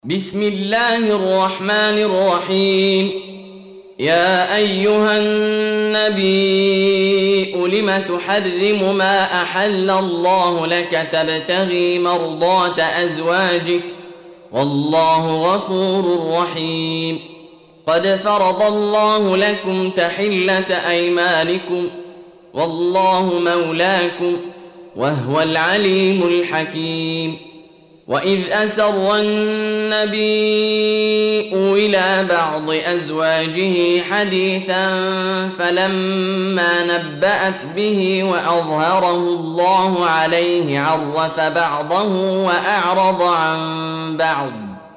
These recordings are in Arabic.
بسم الله الرحمن الرحيم. يا أيها النبي لم تحرم ما أحل الله لك تبتغي مرضات أزواجك والله غفور رحيم. قد فرض الله لكم تحلة أيمانكم والله مولاكم وهو العليم الحكيم. وإذ أسر النبي إلى بعض أزواجه حديثا فلما نبأت به وأظهره الله عليه عرف بعضه وأعرض عن بعض،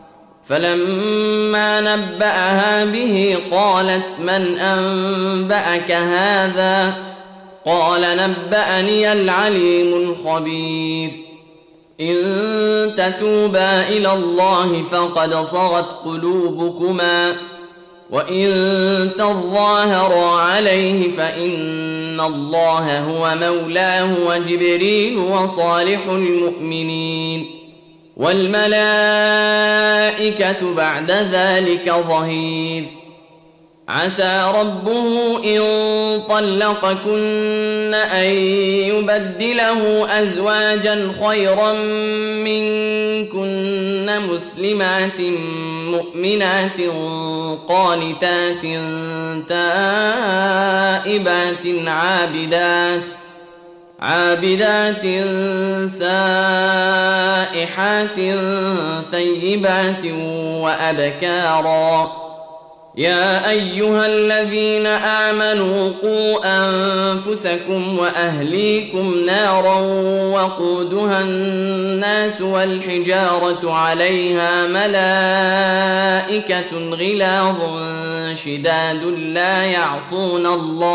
فلما نبأها به قالت من أنبأك هذا؟ قال نبأني العليم الخبير. إن تتوبا إلى الله فقد صغت قلوبكما وإن تظاهرا عليه فإن الله هو مولاه وجبريل وصالح المؤمنين والملائكة بعد ذلك ظهير. عسى ربه إن طلقكن أن يبدله أزواجا خيرا منكن مسلمات مؤمنات قانتات تائبات عابدات سائحات ثيبات وأبكارا. يا أيها الذين آمنوا قوا أنفسكم وأهليكم نارا وقودها الناس والحجارة عليها ملائكة غلاظ شداد لا يعصون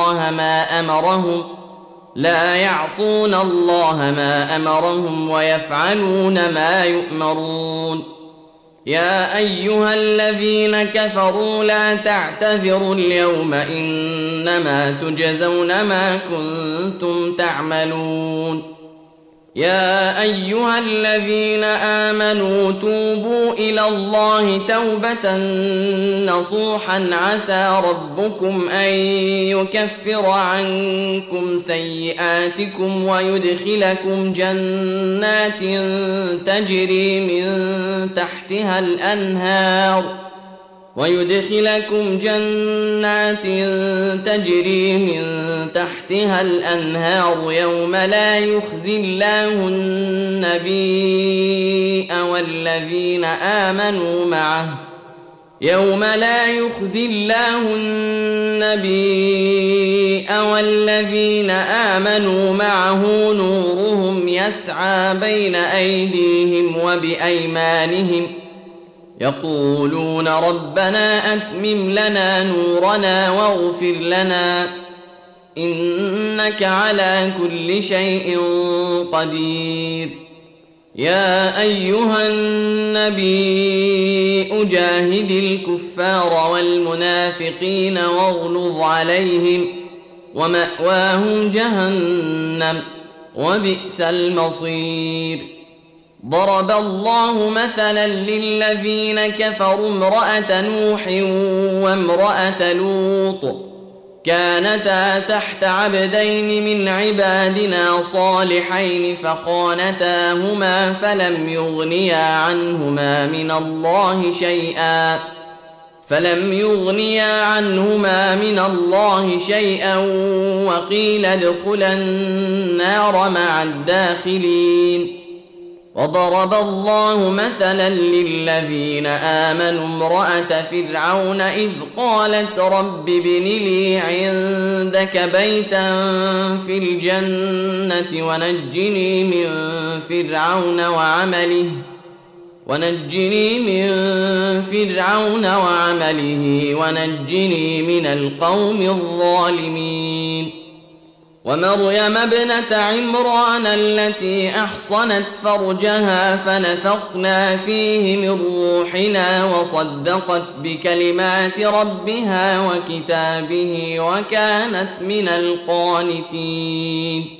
الله ما أمرهم ويفعلون ما يؤمرون. يا أيها الذين كفروا لا تعتذروا اليوم إنما تجزون ما كنتم تعملون. يا أيها الذين آمنوا توبوا إلى الله توبة نصوحا عسى ربكم أن يكفر عنكم سيئاتكم ويدخلكم جنات تجري من تحتها الأنهار يوم لا يخزي الله النبي والذين آمنوا معه نورهم يسعى بين أيديهم وبأيمانهم يقولون ربنا أتمم لنا نورنا واغفر لنا إنك على كل شيء قدير. يا أيها النبي جاهد الكفار والمنافقين واغلظ عليهم ومأواهم جهنم وبئس المصير. ضرب الله مثلا للذين كفروا امرأة نوح وامرأة لوط كانتا تحت عبدين من عبادنا صالحين فخانتاهما فلم يغنيا عنهما من الله شيئا وقيل ادخلا النار مع الداخلين. وضرب الله مثلا للذين آمنوا امرأة فرعون إذ قالت رب ابن لي عندك بيتا في الجنة ونجني من فرعون وعمله ونجني من القوم الظالمين. ومريم ابنة عمران التي أحصنت فرجها فنفخنا فيه من روحنا وصدقت بكلمات ربها وكتابه وكانت من القانتين.